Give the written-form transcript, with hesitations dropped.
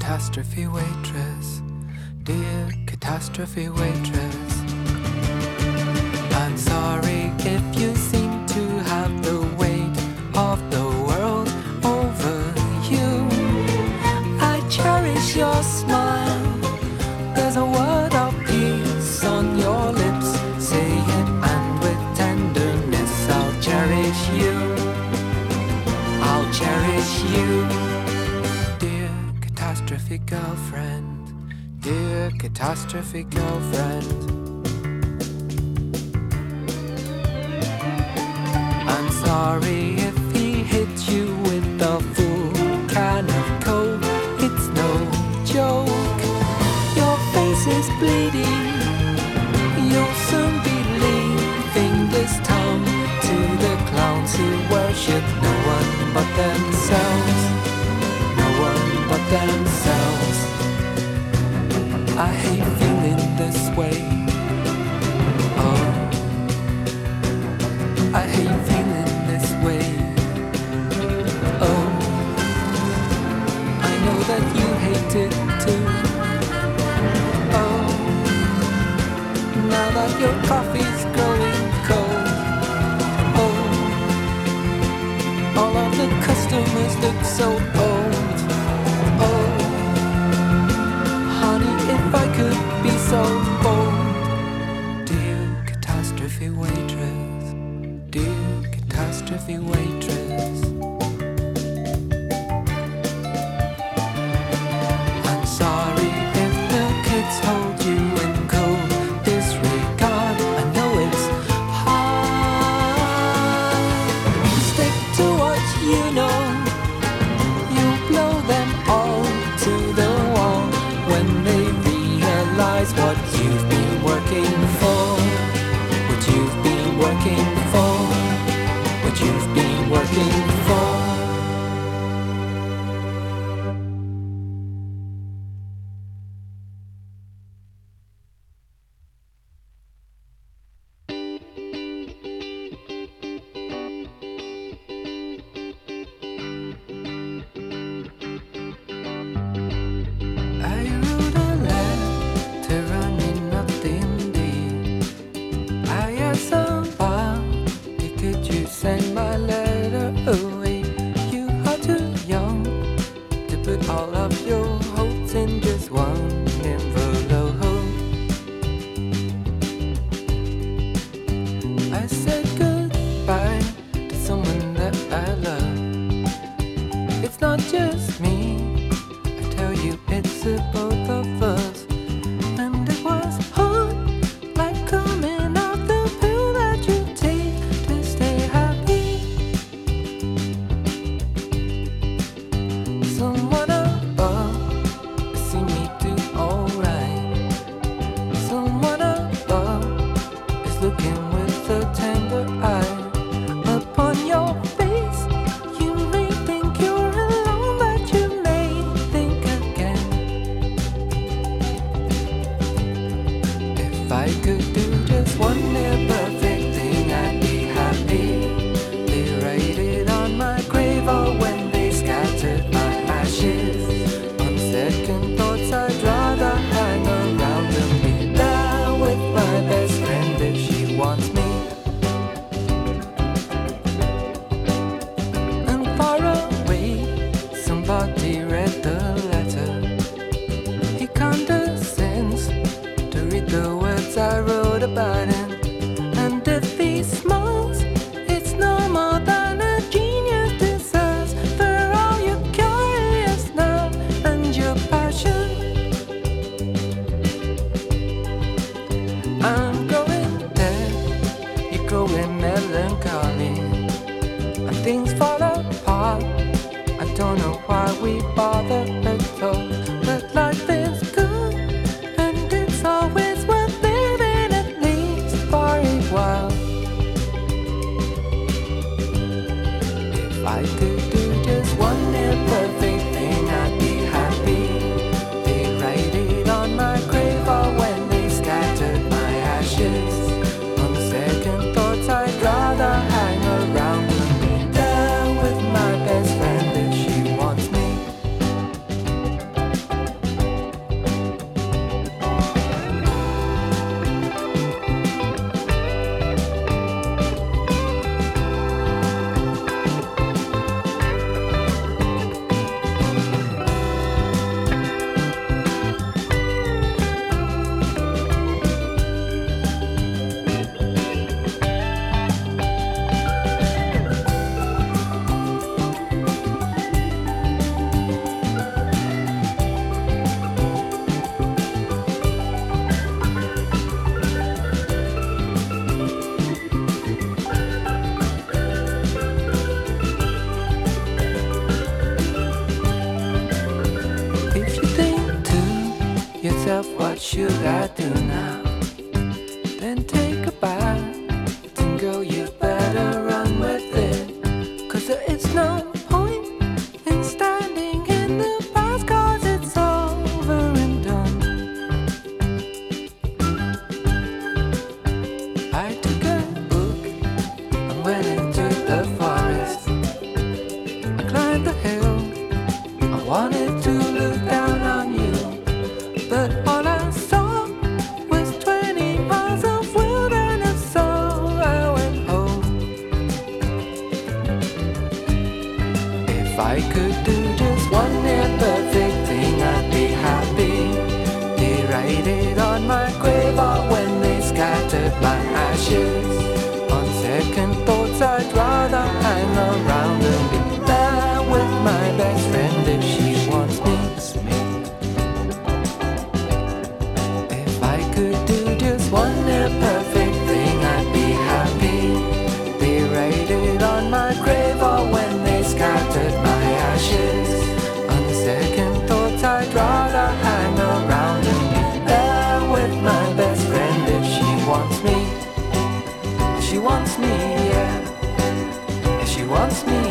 catastrophe waitress, dear catastrophe waitress. I'm sorry if you seem to have the weight of the world over you. I cherish your smile, there's a word of peace on your lips. Say it and with tenderness I'll cherish you, I'll cherish you. Dear catastrophe girlfriend, dear catastrophe girlfriend. I'm sorry if he hit you with a full can of coke. It's no joke. Your face is bleeding. You'll soon be leaving this town to the clowns who worship no one but themselves. No one but themselves. I hate feeling this way. Oh, I hate feeling this way. Oh, I know that you hate it too. Oh, now that your coffee's growing cold. Oh, all of the customers look so old. Oh, honey, if I could be so bold. Dear catastrophe waitress, dear catastrophe waitress. I'm sorry if the kids hold you in cold disregard. I know it's hard. Stick to what you know. You blow them all to the wall when they realize what you've been working for. What you've been working for. What you've been working for. I wrote a letter running nothing deep. I asked somebody, could you send my letter away? You are too young to put all of your hopes in just one envelope. I said goodbye to someone that I love. It's not just me, I tell you, it's the both of us. And it was hard, like coming out the pill that you take to stay happy. Someone above see me do alright. Someone above is looking with a tender eye upon your face. You may think you're alone, but you may think again. If I could do just one near perfect thing, I'd be happy. They write it on my grave, or when they scattered my ashes. what should I do now? Then take a bath, and girl, you better run with it. 'Cause there is no point in standing in the past, 'cause it's over and done. I took a book and went into the forest. I climbed the hill, I wanted to look down on you, but all I saw was 20 miles of wilderness, so I went home. If I could do just one near perfect thing, I'd be happy. They write it on my grave, or when they scattered my ashes. On second thoughts, I'd rather hang around and be there with my best friend if she wants me. If I could do just one near perfect thing, I'd be happy. They write it on my grave, or when they scattered my ashes. On second thoughts, I'd rather hang around and be there with my best friend if she wants me. If she wants me, yeah. If she wants me,